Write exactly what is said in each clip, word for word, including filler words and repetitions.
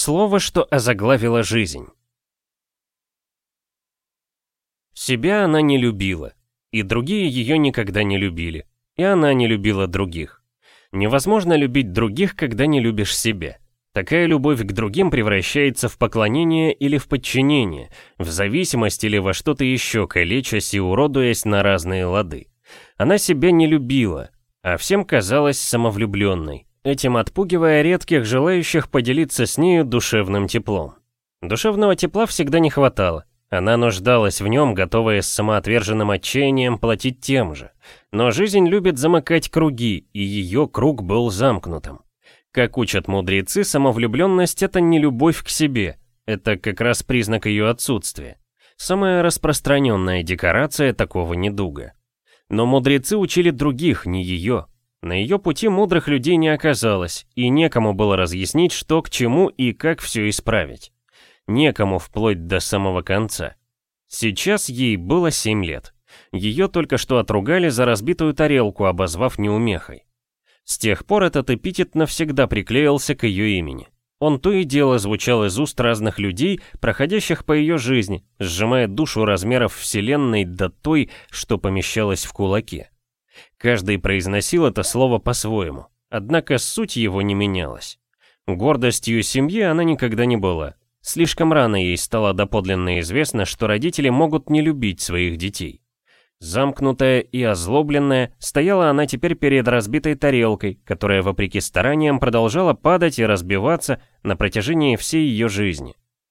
Слово, что озаглавило жизнь. Себя она не любила, и другие ее никогда не любили, и она не любила других. Невозможно любить других, когда не любишь себя. Такая любовь к другим превращается в поклонение или в подчинение, в зависимость или во что-то еще, калечась и уродуясь на разные лады. Она себя не любила, а всем казалась самовлюбленной, этим отпугивая редких желающих поделиться с нею душевным теплом. Душевного тепла всегда не хватало. Она нуждалась в нем, готовая с самоотверженным отчаянием платить тем же. Но жизнь любит замыкать круги, и ее круг был замкнутым. Как учат мудрецы, самовлюбленность — это не любовь к себе, это как раз признак ее отсутствия. Самая распространенная декорация такого недуга. Но мудрецы учили других, не ее. На ее пути мудрых людей не оказалось, и некому было разъяснить, что к чему и как все исправить. Некому вплоть до самого конца. Сейчас ей было семь лет. Ее только что отругали за разбитую тарелку, обозвав неумехой. С тех пор этот эпитет навсегда приклеился к ее имени. Он то и дело звучал из уст разных людей, проходящих по ее жизни, сжимая душу размеров вселенной до той, что помещалась в кулаке. Каждый произносил это слово по-своему, однако суть его не менялась. Гордостью семьи она никогда не была. Слишком рано ей стало доподлинно известно, что родители могут не любить своих детей. Замкнутая и озлобленная, стояла она теперь перед разбитой тарелкой, которая, вопреки стараниям, продолжала падать и разбиваться на протяжении всей ее жизни.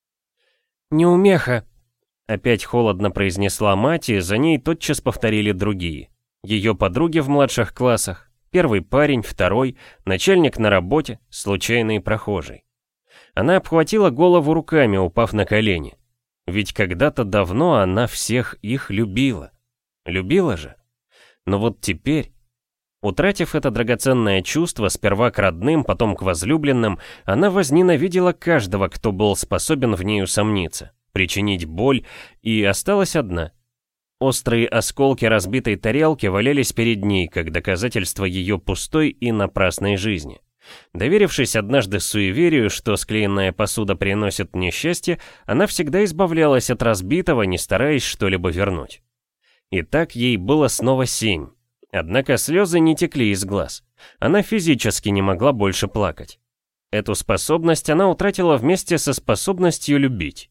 «Неумеха!» — опять холодно произнесла мать, и за ней тотчас повторили другие. Ее подруги в младших классах, первый парень, второй, начальник на работе, случайный прохожий. Она обхватила голову руками, упав на колени. Ведь когда-то давно она всех их любила. Любила же. Но вот теперь, утратив это драгоценное чувство, сперва к родным, потом к возлюбленным, она возненавидела каждого, кто был способен в ней усомниться, причинить боль, и осталась одна. Острые осколки разбитой тарелки валялись перед ней, как доказательство ее пустой и напрасной жизни. Доверившись однажды суеверию, что склеенная посуда приносит несчастье, она всегда избавлялась от разбитого, не стараясь что-либо вернуть. И так ей было снова семь. Однако слезы не текли из глаз. Она физически не могла больше плакать. Эту способность она утратила вместе со способностью любить.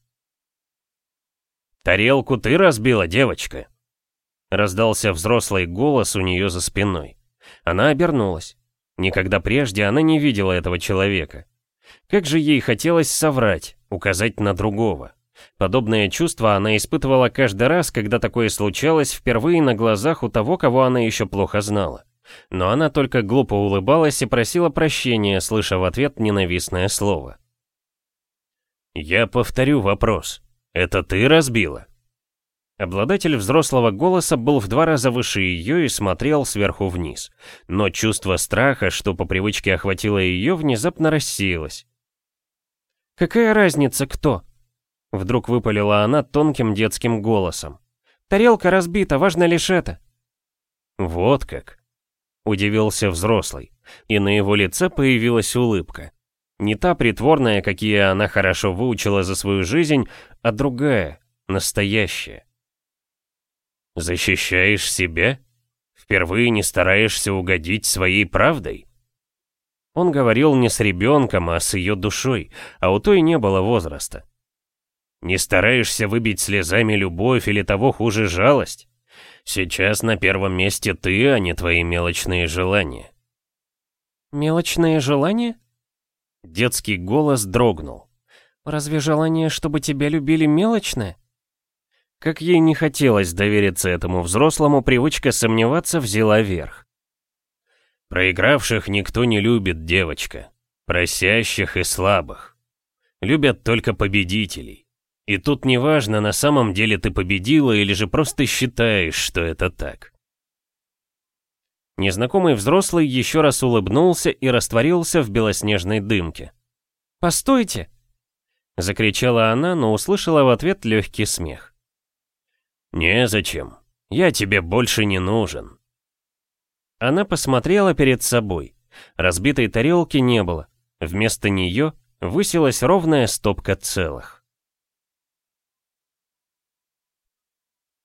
«Тарелку ты разбила, девочка!» Раздался взрослый голос у нее за спиной. Она обернулась. Никогда прежде она не видела этого человека. Как же ей хотелось соврать, указать на другого. Подобное чувство она испытывала каждый раз, когда такое случалось впервые на глазах у того, кого она еще плохо знала. Но она только глупо улыбалась и просила прощения, слыша в ответ ненавистное слово. «Я повторю вопрос. Это ты разбила?» Обладатель взрослого голоса был в два раза выше ее и смотрел сверху вниз. Но чувство страха, что по привычке охватило ее, внезапно рассеялось. «Какая разница, кто?» Вдруг выпалила она тонким детским голосом. «Тарелка разбита, важно лишь это». «Вот как!» — удивился взрослый, и на его лице появилась улыбка. Не та притворная, какие она хорошо выучила за свою жизнь, а другая, настоящая. «Защищаешь себя? Впервые не стараешься угодить своей правдой?» Он говорил не с ребенком, а с ее душой, а у той не было возраста. «Не стараешься выбить слезами любовь или того хуже жалость? Сейчас на первом месте ты, а не твои мелочные желания». «Мелочные желания?» Детский голос дрогнул. «Разве желание, чтобы тебя любили, мелочное?» Как ей не хотелось довериться этому взрослому, привычка сомневаться взяла верх. «Проигравших никто не любит, девочка. Просящих и слабых. Любят только победителей. И тут неважно, на самом деле ты победила или же просто считаешь, что это так». Незнакомый взрослый еще раз улыбнулся и растворился в белоснежной дымке. «Постойте!» — закричала она, но услышала в ответ легкий смех. «Незачем. Я тебе больше не нужен». Она посмотрела перед собой. Разбитой тарелки не было. Вместо нее высилась ровная стопка целых.